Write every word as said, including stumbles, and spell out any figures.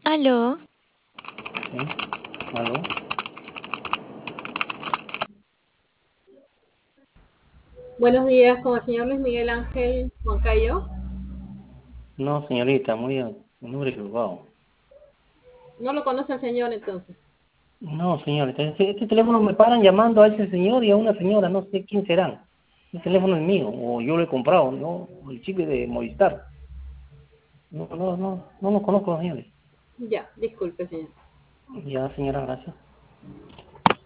Aló, Sí, aló. Buenos días, con el señor Luis Miguel Ángel Moncayo. No, señorita, muy un número equivocado. No lo conoce el señor entonces. No, señorita, este, este teléfono me paran llamando a ese señor y a una señora, no sé quién serán. El teléfono es mío, o yo lo he comprado, ¿no? El chip de Movistar. No, no, no, no lo conozco, señores. Ya, disculpe, señor. Ya, señora, gracias.